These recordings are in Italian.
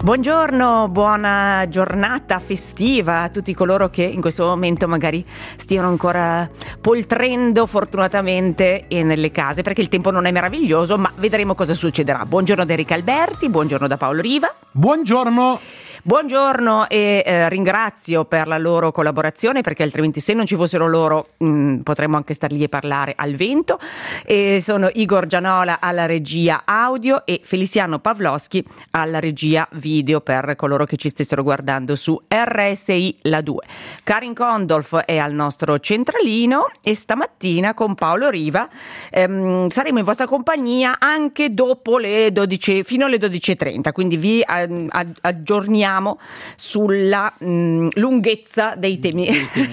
Buongiorno, buona giornata festiva a tutti coloro che in questo momento magari stiano ancora poltrendo fortunatamente nelle case, perché il tempo non è meraviglioso, ma vedremo cosa succederà. Buongiorno da Enrica Alberti, buongiorno da Paolo Riva. Buongiorno. Buongiorno e ringrazio per la loro collaborazione, perché altrimenti se non ci fossero loro potremmo anche star lì e parlare al vento. Sono Igor Gianola alla regia audio e Feliciano Pavloschi alla regia video per coloro che ci stessero guardando su RSI La 2. Karin Kondolf è al nostro centralino e stamattina con Paolo Riva saremo in vostra compagnia anche dopo le 12, fino alle 12.30, quindi vi aggiorniamo sulla lunghezza dei temi.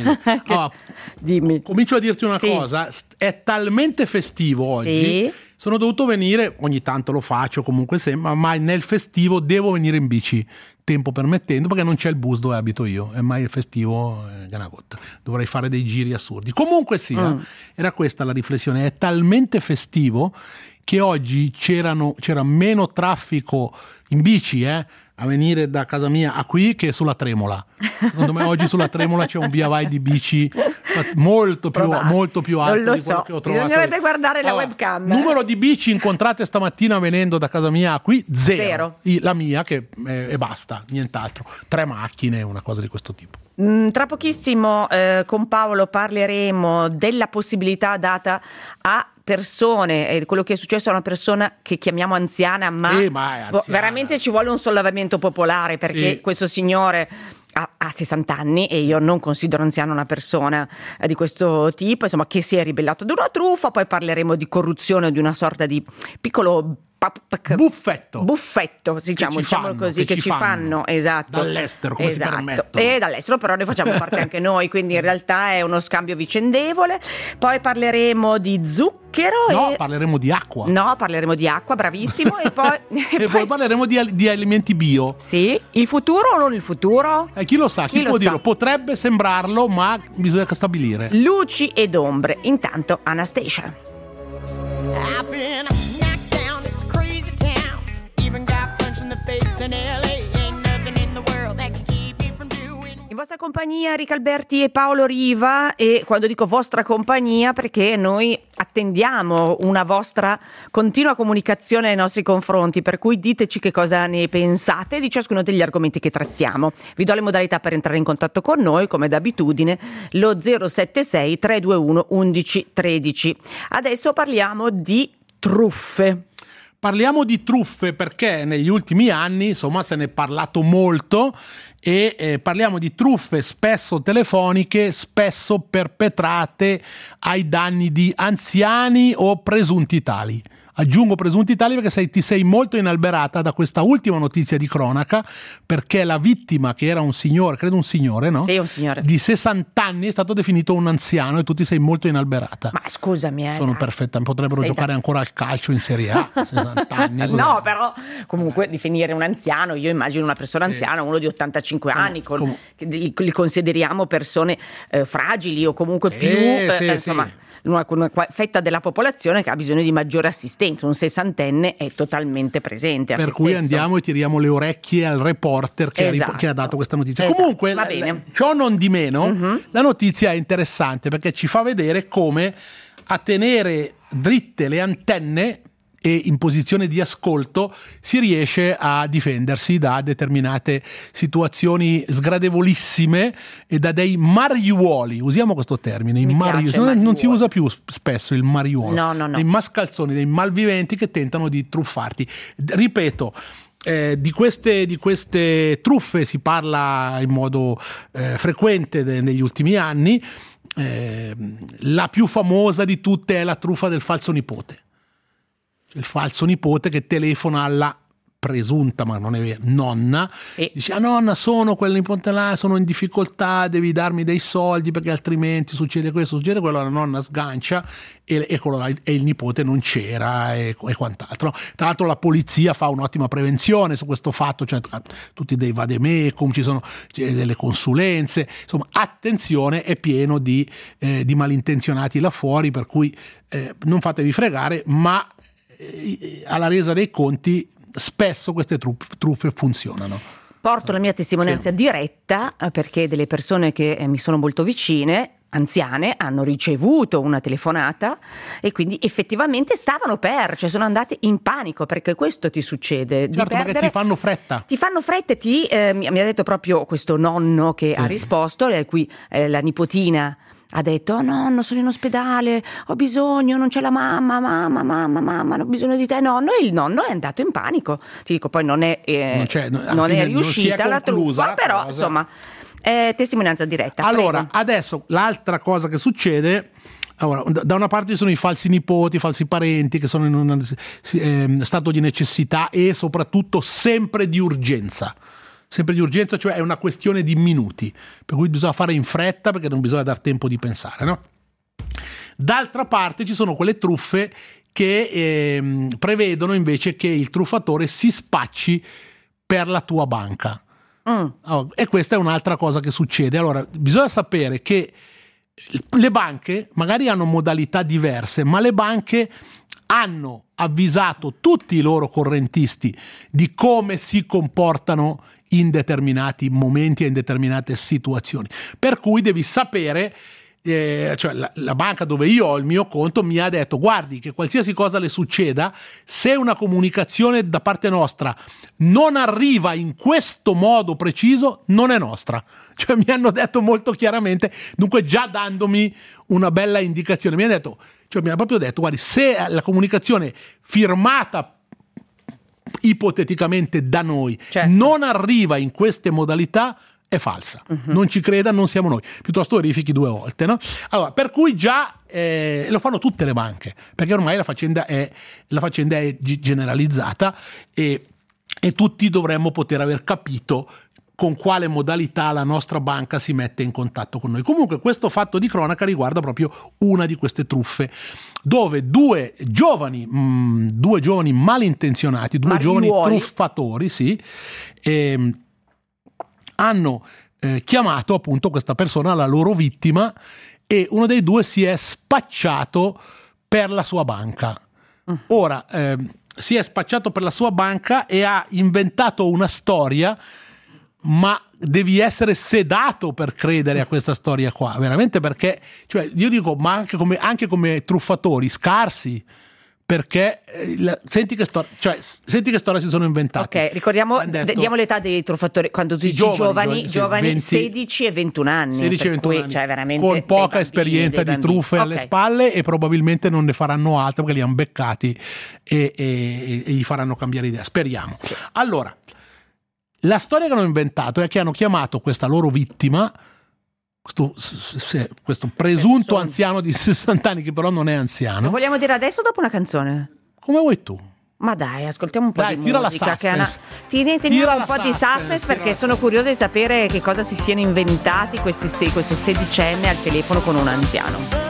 Dimmi. Comincio a dirti una cosa, è talmente festivo oggi. Sì. Sono dovuto venire, ogni tanto lo faccio comunque sempre, ma nel festivo devo venire in bici, tempo permettendo, perché non c'è il bus dove abito io, e mai il festivo è una cotta. Dovrei fare dei giri assurdi. Comunque sia, era questa la riflessione, è talmente festivo che oggi c'era meno traffico in bici, a venire da casa mia a qui che sulla Tremola. Secondo me oggi sulla Tremola c'è un via vai di bici molto più alto di quello che ho trovato. Bisognerebbe guardare la webcam. Numero di bici incontrate stamattina venendo da casa mia a qui, zero. La mia che e basta, nient'altro. 3 macchine, una cosa di questo tipo. Tra pochissimo con Paolo parleremo della possibilità data a persone, quello che è successo a una persona che chiamiamo anziana, ma è anziana. Veramente ci vuole un sollevamento popolare, perché questo signore ha 60 anni e io non considero anziana una persona di questo tipo, insomma, che si è ribellato ad una truffa. Poi parleremo di corruzione, di una sorta di piccolo buffetto, diciamo così, che ci fanno, esatto, dall'estero, come si permettono. E dall'estero, però ne facciamo parte anche noi, quindi in realtà è uno scambio vicendevole. Poi parleremo di zucchero. Parleremo di acqua. Parleremo di acqua, bravissimo. E poi parleremo di alimenti bio. Sì, il futuro o non il futuro? Chi lo sa, chi può dirlo? Potrebbe sembrarlo, ma bisogna stabilire. Luci ed ombre. Intanto Anastasia. In vostra compagnia Enrica Alberti e Paolo Riva, e quando dico vostra compagnia perché noi attendiamo una vostra continua comunicazione nei nostri confronti, per cui diteci che cosa ne pensate di ciascuno degli argomenti che trattiamo. Vi do le modalità per entrare in contatto con noi, come d'abitudine, lo 076 321 1113. Adesso parliamo di truffe. Parliamo di truffe perché negli ultimi anni, insomma, se ne è parlato molto e parliamo di truffe spesso telefoniche, spesso perpetrate ai danni di anziani o presunti tali. Aggiungo presunti tali perché ti sei molto inalberata da questa ultima notizia di cronaca, perché la vittima, che era un signore, credo un signore, no? Sì, un signore. Di 60 anni, è stato definito un anziano e tu ti sei molto inalberata. Ma scusami, sono perfetta, potrebbero giocare ancora al calcio in Serie A, 60 anni. No, però comunque definire un anziano, io immagino una persona anziana, uno di 85 anni, che li consideriamo persone fragili o comunque più, insomma... Una fetta della popolazione che ha bisogno di maggiore assistenza. Un 60enne è totalmente presente a per se cui stesso. Andiamo e tiriamo le orecchie al reporter che ha dato questa notizia. Comunque, va bene. Ciò non di meno, la notizia è interessante perché ci fa vedere come a tenere dritte le antenne e in posizione di ascolto si riesce a difendersi da determinate situazioni sgradevolissime e da dei mariuoli, usiamo questo termine, non si usa più spesso il mariuolo, no. dei mascalzoni, dei malviventi che tentano di truffarti. Ripeto, di queste truffe si parla in modo frequente negli ultimi anni. La più famosa di tutte è la truffa del falso nipote. Il falso nipote che telefona alla presunta, ma non è vero, nonna, dice: nonna, sono quel nipote là, sono in difficoltà, devi darmi dei soldi perché altrimenti succede questo, succede quello. La nonna sgancia e il nipote non c'era e quant'altro. Tra l'altro la polizia fa un'ottima prevenzione su questo fatto, cioè tutti dei vademecum, ci sono delle consulenze, insomma attenzione, è pieno di malintenzionati là fuori, per cui non fatevi fregare, ma alla resa dei conti spesso queste truffe funzionano. Porto la mia testimonianza diretta, perché delle persone che mi sono molto vicine, anziane, hanno ricevuto una telefonata e quindi effettivamente cioè sono andate in panico, perché questo ti succede. Certo, perché ti fanno fretta. Ti fanno fretta e mi ha detto proprio questo nonno che ha risposto, a cui la nipotina ha detto: oh, nonno, sono in ospedale, ho bisogno, non c'è la mamma, ho bisogno di te, nonno. E il nonno è andato in panico. Ti dico, poi non è riuscita la truffa, però insomma testimonianza diretta. Allora, prego. adesso l'altra cosa che succede, da una parte ci sono i falsi nipoti, i falsi parenti che sono in uno stato di necessità e soprattutto sempre di urgenza, cioè è una questione di minuti, per cui bisogna fare in fretta perché non bisogna dar tempo di pensare, no? D'altra parte ci sono quelle truffe che prevedono invece che il truffatore si spacci per la tua banca. E questa è un'altra cosa che succede. Allora, bisogna sapere che le banche magari hanno modalità diverse, ma le banche hanno avvisato tutti i loro correntisti di come si comportano in determinati momenti e in determinate situazioni. Per cui devi sapere, cioè la banca dove io ho il mio conto mi ha detto: guardi che qualsiasi cosa le succeda, se una comunicazione da parte nostra non arriva in questo modo preciso, non è nostra. Cioè mi hanno detto molto chiaramente, dunque già dandomi una bella indicazione. Mi ha proprio detto: guardi, se la comunicazione firmata ipoteticamente da noi non arriva in queste modalità, è falsa. Non ci creda, non siamo noi, piuttosto verifichi 2 volte, no? Allora, per cui già lo fanno tutte le banche, perché ormai la faccenda è generalizzata e tutti dovremmo poter aver capito con quale modalità la nostra banca si mette in contatto con noi. Comunque questo fatto di cronaca riguarda proprio una di queste truffe, dove due giovani malintenzionati, giovani truffatori, hanno chiamato appunto questa persona, la loro vittima, e uno dei due si è spacciato per la sua banca. Ora, si è spacciato per la sua banca e ha inventato una storia, ma devi essere sedato per credere a questa storia qua, veramente, perché, cioè, io dico, ma anche come truffatori scarsi, perché senti che storia si sono inventati. Ok, ricordiamo, diamo l'età dei truffatori, quando tu dici giovani 16 e 21 anni, 16 e 21 anni, cioè veramente con poca esperienza di truffe alle spalle, e probabilmente non ne faranno altre perché li hanno beccati e gli faranno cambiare idea, speriamo. Sì. Allora, la storia che hanno inventato è che hanno chiamato questa loro vittima, questo presunto anziano di 60 anni, che però non è anziano. Lo vogliamo dire adesso o dopo una canzone? Come vuoi tu. Ma dai, ascoltiamo un po' di tira musica. La suspense. Teniamo un po' di suspense, perché sono curiosa di sapere che cosa si siano inventati questo sedicenne al telefono con un anziano.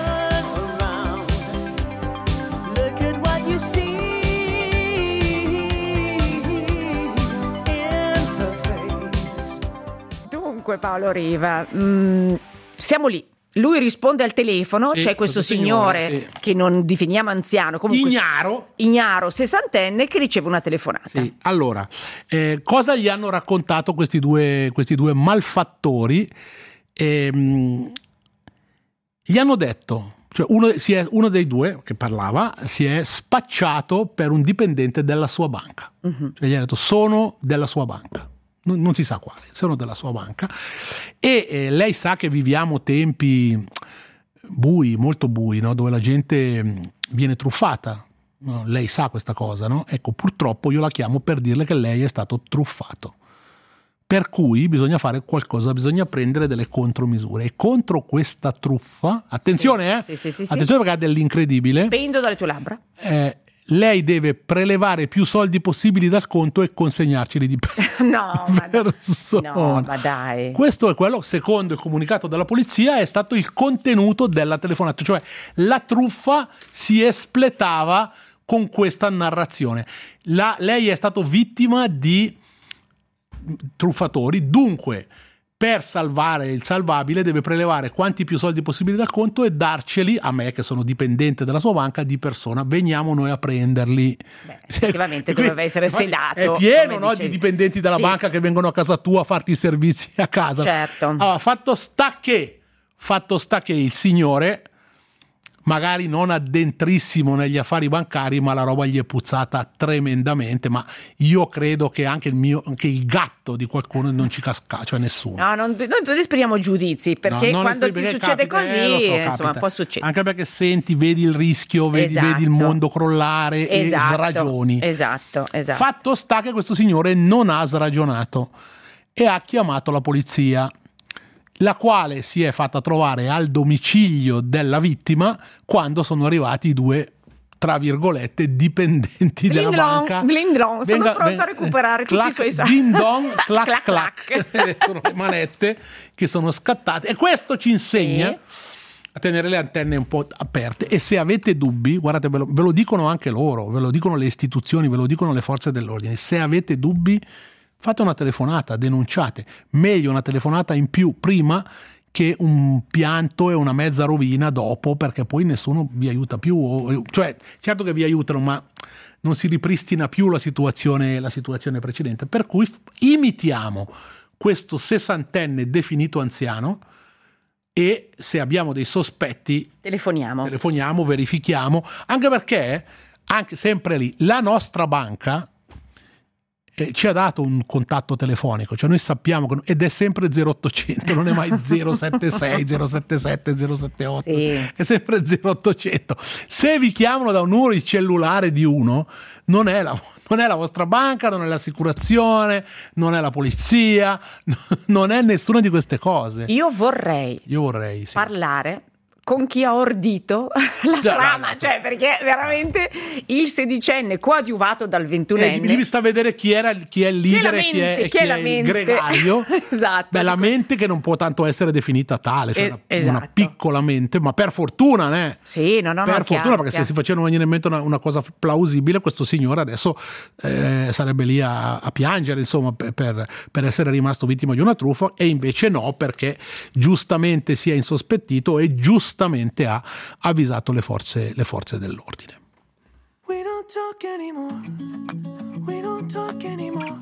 Dunque Paolo Riva, siamo lì. Lui risponde al telefono, c'è questo signore che non definiamo anziano, comunque ignaro, sessantenne, che riceve una telefonata. Sì. Allora, cosa gli hanno raccontato questi due malfattori? Gli hanno detto, cioè uno dei due che parlava si è spacciato per un dipendente della sua banca. Cioè gli ha detto: sono della sua banca. Non si sa quale, sono della sua banca, e lei sa che viviamo tempi bui, molto bui, no? Dove la gente viene truffata, no? Lei sa questa cosa, no? Ecco, purtroppo io la chiamo per dirle che lei è stato truffato, per cui bisogna fare qualcosa, bisogna prendere delle contromisure, e contro questa truffa, attenzione, attenzione, perché ha dell'incredibile, pendo dalle tue labbra, lei deve prelevare più soldi possibili dal conto e consegnarceli di no, ma dai. Questo è quello, secondo il comunicato della polizia, è stato il contenuto della telefonata, cioè la truffa si espletava con questa narrazione. Lei è stato vittima di truffatori, dunque per salvare il salvabile deve prelevare quanti più soldi possibili dal conto e darceli a me, che sono dipendente della sua banca, di persona. Veniamo noi a prenderli. Effettivamente doveva essere sedato. È pieno, no, di dipendenti della banca che vengono a casa tua a farti i servizi a casa. Certo. Allora, fatto sta che il signore, magari non addentrissimo negli affari bancari, ma la roba gli è puzzata tremendamente. Ma io credo che anche il gatto di qualcuno non ci casca, cioè nessuno. No, non esprimiamo giudizi, perché quando ti succede così, insomma, può succedere. Anche perché vedi il rischio, vedi il mondo crollare e sragioni. Esatto. Fatto sta che questo signore non ha sragionato e ha chiamato la polizia, la quale si è fatta trovare al domicilio della vittima quando sono arrivati i due, tra virgolette, dipendenti della banca. Sono pronto a recuperare tutti i suoi soldi. Ding dong, clac clac. Sono le manette che sono scattate, e questo ci insegna a tenere le antenne un po' aperte. E se avete dubbi, guardate, ve lo dicono anche loro, ve lo dicono le istituzioni, ve lo dicono le forze dell'ordine. Se avete dubbi, fate una telefonata, denunciate. Meglio una telefonata in più prima che un pianto e una mezza rovina dopo, perché poi nessuno vi aiuta più. Cioè, certo che vi aiutano, ma non si ripristina più la situazione precedente. Per cui imitiamo questo sessantenne definito anziano, e se abbiamo dei sospetti telefoniamo, verifichiamo, anche perché, anche sempre lì, la nostra banca ci ha dato un contatto telefonico, cioè noi sappiamo ed è sempre 0800, non è mai 076, 077, 078, è sempre 0800. Se vi chiamano da un numero di cellulare di uno, non è la vostra banca, non è l'assicurazione, non è la polizia, non è nessuna di queste cose. Io vorrei parlare con chi ha ordito la trama, cioè, perché veramente il sedicenne coadiuvato dal 21enne devi sta a vedere chi è il leader e chi è il gregario. Esatto. Beh, la mente che non può tanto essere definita tale, cioè una piccola mente, ma per fortuna, per fortuna, perché se si faceva venire in mente una cosa plausibile, questo signore adesso sarebbe lì a piangere, insomma, per essere rimasto vittima di una truffa, e invece no, perché giustamente si è insospettito e giustamente ha avvisato le forze dell'ordine. We don't talk anymore. We don't talk anymore.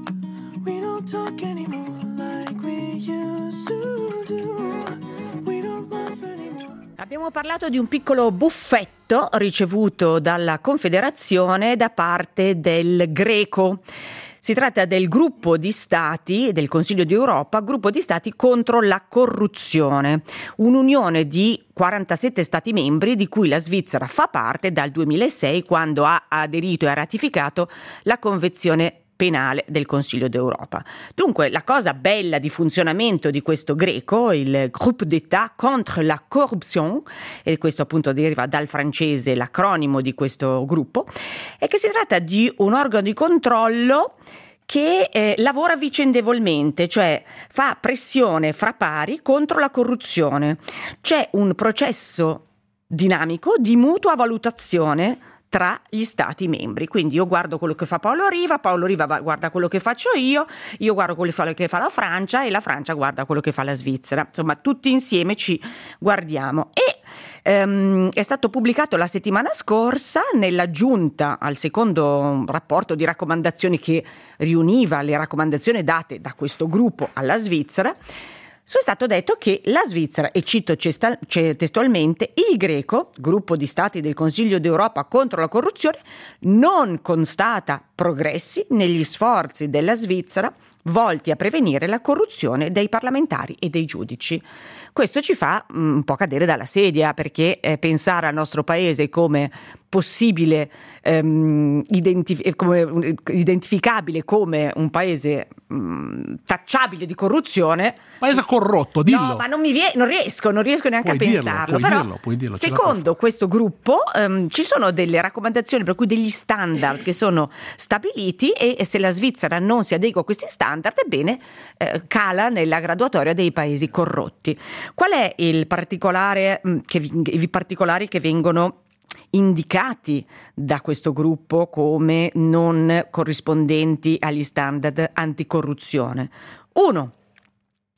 We don't talk anymore like we used to do. We don't laugh anymore. Abbiamo parlato di un piccolo buffetto ricevuto dalla Confederazione da parte del Greco. Si tratta del gruppo di stati del Consiglio d'Europa, gruppo di stati contro la corruzione, un'unione di 47 stati membri di cui la Svizzera fa parte dal 2006, quando ha aderito e ha ratificato la Convenzione penale del Consiglio d'Europa. Dunque, la cosa bella di funzionamento di questo Greco, il Groupe d'État contre la corruption, e questo appunto deriva dal francese l'acronimo di questo gruppo, è che si tratta di un organo di controllo che lavora vicendevolmente, cioè fa pressione fra pari contro la corruzione. C'è un processo dinamico di mutua valutazione tra gli stati membri, quindi io guardo quello che fa Paolo Riva guarda quello che faccio io guardo quello che fa la Francia, e la Francia guarda quello che fa la Svizzera, insomma tutti insieme ci guardiamo. E è stato pubblicato la settimana scorsa nell'aggiunta al secondo rapporto di raccomandazioni che riuniva le raccomandazioni date da questo gruppo alla Svizzera. È stato detto che la Svizzera, e cito testualmente, il Greco, gruppo di stati del Consiglio d'Europa contro la corruzione, non constata progressi negli sforzi della Svizzera volti a prevenire la corruzione dei parlamentari e dei giudici. Questo ci fa un po' cadere dalla sedia, perché pensare al nostro paese come possibile identificabile come un paese tacciabile di corruzione, paese corrotto, dillo. No, ma non riesco neanche a pensarlo. Puoi dirlo, secondo questo gruppo ci sono delle raccomandazioni, per cui degli standard che sono stabiliti, e se la Svizzera non si adegua a questi standard, ebbene cala nella graduatoria dei paesi corrotti. Qual è i particolari che vengono indicati da questo gruppo come non corrispondenti agli standard anticorruzione? 1.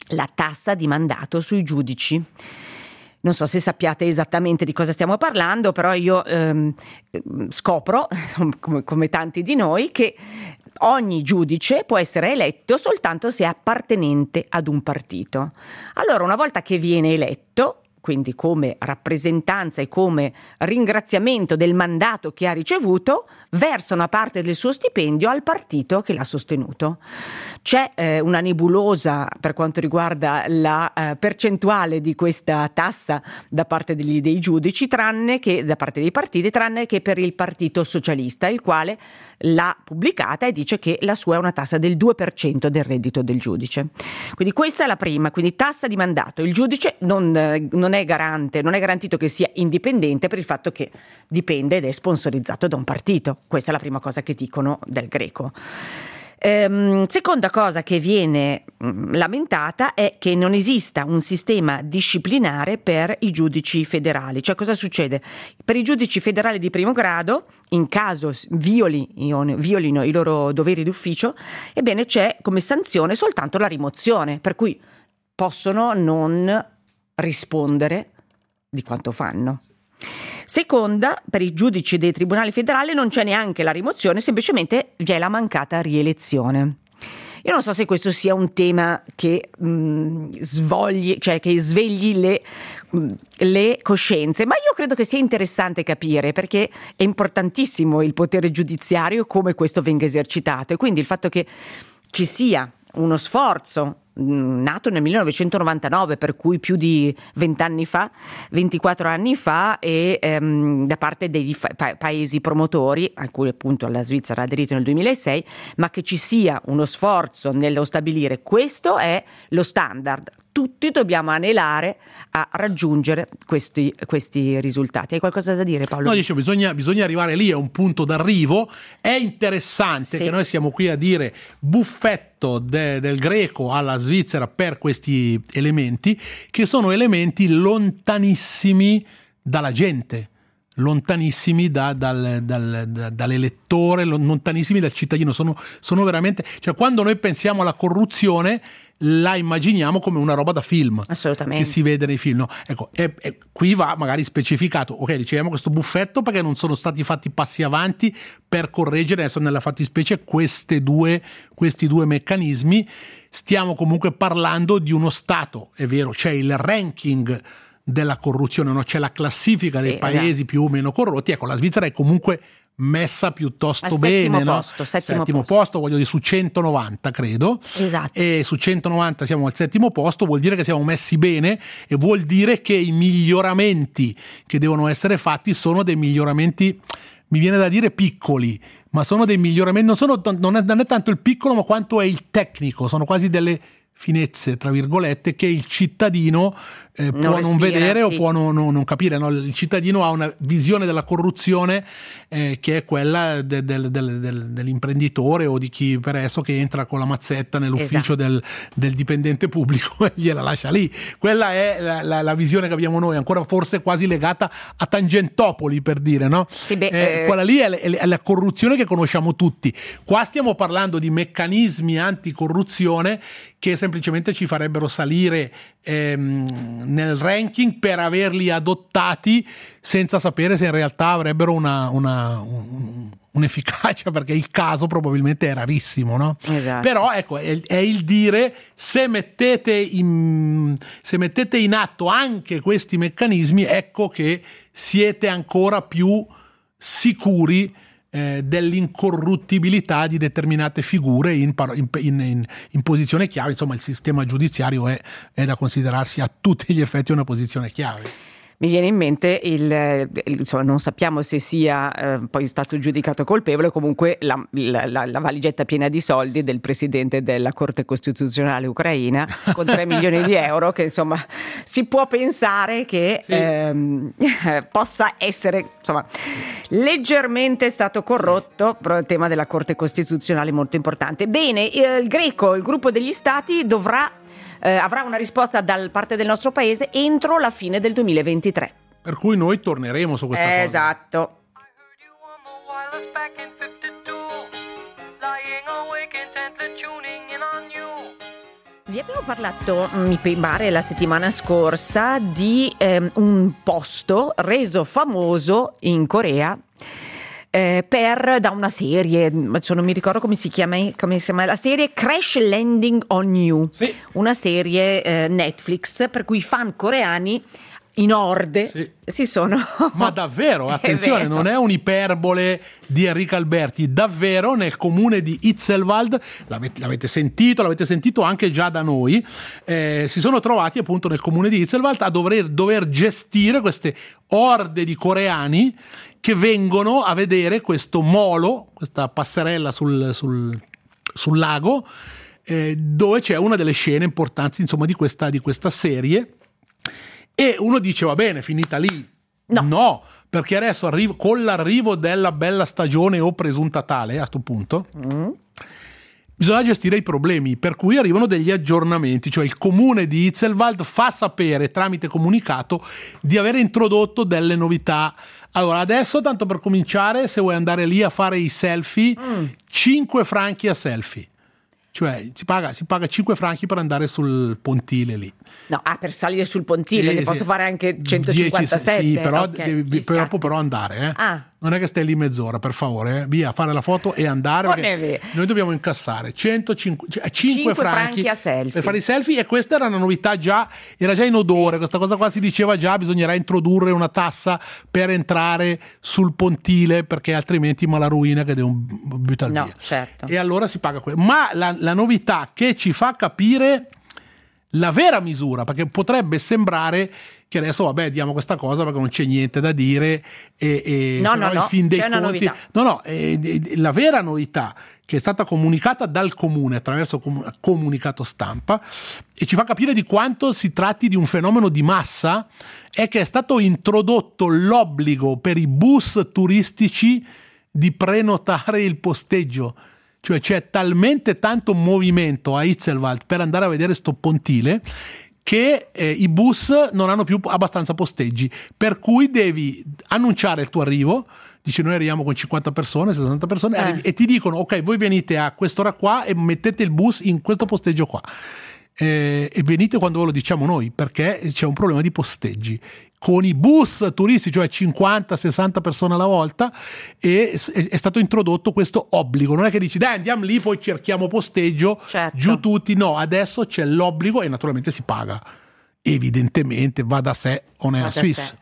la tassa di mandato sui giudici. Non so se sappiate esattamente di cosa stiamo parlando, però io scopro, come tanti di noi, che ogni giudice può essere eletto soltanto se è appartenente ad un partito. Allora, una volta che viene eletto, quindi come rappresentanza e come ringraziamento del mandato che ha ricevuto, versa una parte del suo stipendio al partito che l'ha sostenuto. C'è una nebulosa per quanto riguarda la percentuale di questa tassa da parte dei giudici, tranne che da parte dei partiti, tranne che per il Partito Socialista, il quale l'ha pubblicata e dice che la sua è una tassa del 2% del reddito del giudice. Quindi questa è la prima, quindi tassa di mandato. Il giudice non è garantito che sia indipendente per il fatto che dipende ed è sponsorizzato da un partito. Questa è la prima cosa che dicono del Greco. Seconda cosa che viene lamentata è che non esista un sistema disciplinare per i giudici federali. Cioè, cosa succede? Per i giudici federali di primo grado, in caso violino i loro doveri d'ufficio, ebbene c'è come sanzione soltanto la rimozione, per cui possono non rispondere di quanto fanno. Seconda, per i giudici dei tribunali federali non c'è neanche la rimozione, semplicemente c'è la mancata rielezione. Io non so se questo sia un tema che che svegli le coscienze, ma io credo che sia interessante capire, perché è importantissimo il potere giudiziario, come questo venga esercitato, e quindi il fatto che ci sia uno sforzo nato nel 1999, per cui più di 24 anni fa, e da parte dei paesi promotori, a cui appunto la Svizzera ha aderito nel 2006, ma che ci sia uno sforzo nello stabilire questo è lo standard. Tutti dobbiamo anelare a raggiungere questi risultati. Hai qualcosa da dire, Paolo? No, dicevo, bisogna arrivare lì, è un punto d'arrivo. È interessante che noi siamo qui a dire buffetto del Greco alla Svizzera per questi elementi, che sono elementi lontanissimi dalla gente, lontanissimi dall'elettore, lontanissimi dal cittadino. Sono veramente, cioè, quando noi pensiamo alla corruzione la immaginiamo come una roba da film, assolutamente, che si vede nei film, no? Ecco, e qui va magari specificato, ok, riceviamo questo buffetto perché non sono stati fatti passi avanti per correggere adesso nella fattispecie questi due meccanismi. Stiamo comunque parlando di uno Stato, è vero, c'è il ranking della corruzione, no? C'è la classifica dei paesi più o meno corrotti. Ecco, la Svizzera è comunque messa piuttosto bene, no? Settimo posto, voglio dire, su 190 credo, esatto. E su 190 siamo al settimo posto, vuol dire che siamo messi bene, e vuol dire che i miglioramenti che devono essere fatti sono dei miglioramenti, mi viene da dire piccoli, ma sono dei miglioramenti, non è tanto il piccolo, ma quanto è il tecnico, sono quasi delle finezze, tra virgolette, che il cittadino può non vedere, sì, o può non capire, no? Il cittadino ha una visione della corruzione che è quella dell'imprenditore o di chi per esso che entra con la mazzetta nell'ufficio, esatto, del dipendente pubblico e gliela lascia lì. Quella è la visione che abbiamo noi, ancora forse quasi legata a Tangentopoli, per dire, no? Sì, quella lì è la corruzione che conosciamo tutti. Qua stiamo parlando di meccanismi anticorruzione che semplicemente ci farebbero salire nel ranking per averli adottati senza sapere se in realtà avrebbero un'efficacia, perché il caso probabilmente è rarissimo, no? Esatto. Però ecco, è il dire, se mettete in atto anche questi meccanismi, ecco che siete ancora più sicuri dell'incorruttibilità di determinate figure in posizione chiave. Insomma, il sistema giudiziario è da considerarsi a tutti gli effetti una posizione chiave. Mi viene in mente insomma, non sappiamo se sia poi stato giudicato colpevole, comunque la valigetta piena di soldi del presidente della Corte Costituzionale ucraina con 3 milioni di euro, che insomma si può pensare che sì, possa essere, insomma, leggermente stato corrotto, però il tema della Corte Costituzionale è molto importante. Bene, il Greco, il gruppo degli stati, avrà una risposta da parte del nostro paese entro la fine del 2023. Per cui noi torneremo su questa cosa. Esatto. Vi abbiamo parlato, mi pare, la settimana scorsa di un posto reso famoso in Corea da una serie, non mi ricordo come si chiama la serie, Crash Landing on You, sì. Una serie Netflix per cui i fan coreani in orde si sono... Ma davvero, attenzione, non è un'iperbole di Enrico Alberti, davvero nel comune di Itzelwald, l'avete sentito anche già da noi, si sono trovati appunto nel comune di Itzelwald a dover gestire queste orde di coreani che vengono a vedere questo molo, questa passerella sul lago, dove c'è una delle scene importanti, insomma, di questa serie. E uno dice va bene, finita lì. No, perché adesso con l'arrivo della bella stagione o presunta tale a sto punto bisogna gestire i problemi, per cui arrivano degli aggiornamenti, cioè il comune di Itzelwald fa sapere tramite comunicato di aver introdotto delle novità. Allora adesso, tanto per cominciare, se vuoi andare lì a fare i selfie, 5 franchi a selfie. Cioè si paga 5 franchi per andare sul pontile lì. No, per salire sul pontile ne posso fare anche 157. Sì, però okay, devi dopo però andare. Non è che stai lì mezz'ora, per favore. Via, fare la foto e andare. Perché noi dobbiamo incassare 5 franchi a selfie. Per fare i selfie, e questa era una novità era già in odore. Questa cosa qua si diceva già, bisognerà introdurre una tassa per entrare sul pontile, perché altrimenti malaruina che devi buttare via. Certo. E allora si paga quello. Ma la novità che ci fa capire la vera misura, perché potrebbe sembrare che adesso vabbè diamo questa cosa perché non c'è niente da dire no, in fin dei c'è conti, una novità. La vera novità che è stata comunicata dal comune attraverso comunicato stampa e ci fa capire di quanto si tratti di un fenomeno di massa è che è stato introdotto l'obbligo per i bus turistici di prenotare il posteggio. Cioè c'è talmente tanto movimento a Itzelwald per andare a vedere sto pontile che i bus non hanno più abbastanza posteggi, per cui devi annunciare il tuo arrivo, dice noi arriviamo con 50 persone, 60 persone e ti dicono ok, voi venite a quest'ora qua e mettete il bus in questo posteggio qua e venite quando ve lo diciamo noi, perché c'è un problema di posteggi con i bus turistici, cioè 50-60 persone alla volta, e è stato introdotto questo obbligo. Non è che dici dai andiamo lì poi cerchiamo posteggio, giù tutti, no, adesso c'è l'obbligo e naturalmente si paga. Evidentemente va da sé, on è a Suisse,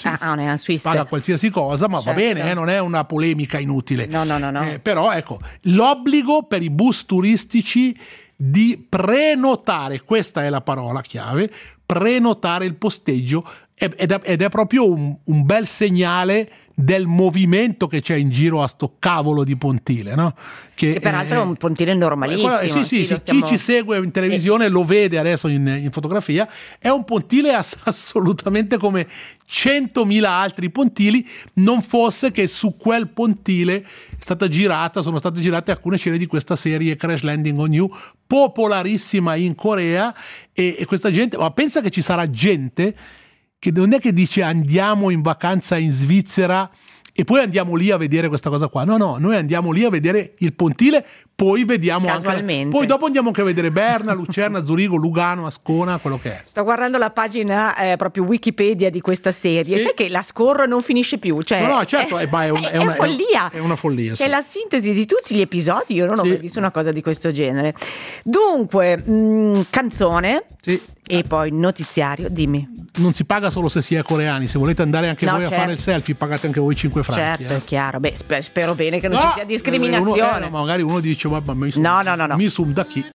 paga qualsiasi cosa, ma va bene, non è una polemica inutile. No. Però ecco, l'obbligo per i bus turistici di prenotare, questa è la parola chiave, prenotare il posteggio, ed è proprio un bel segnale del movimento che c'è in giro a sto cavolo di pontile, no? Che peraltro è un pontile normalissimo. Sì, chi ci segue in televisione lo vede adesso in fotografia, è un pontile assolutamente come 100.000 altri pontili, non fosse che su quel pontile sono state girate alcune scene di questa serie Crash Landing on You, popolarissima in Corea, e questa gente, ma pensa che ci sarà gente che non è che dice andiamo in vacanza in Svizzera e poi andiamo lì a vedere questa cosa qua. No, noi andiamo lì a vedere il pontile, poi vediamo poi dopo andiamo anche a vedere Berna, Lucerna, Zurigo, Lugano, Ascona, quello che è. Sto guardando la pagina proprio Wikipedia di questa serie, sai che la scorro non finisce più, cioè no, certo, è follia. È una follia, è la sintesi di tutti gli episodi, io non ho mai visto una cosa di questo genere. Dunque, canzone e poi notiziario, dimmi. Non si paga solo se si è coreani, se volete andare anche voi a fare il selfie pagate anche voi 5 franchi. Certo, è chiaro. Beh, spero bene che non ci sia discriminazione. Magari uno dice vabbè, mi da chi?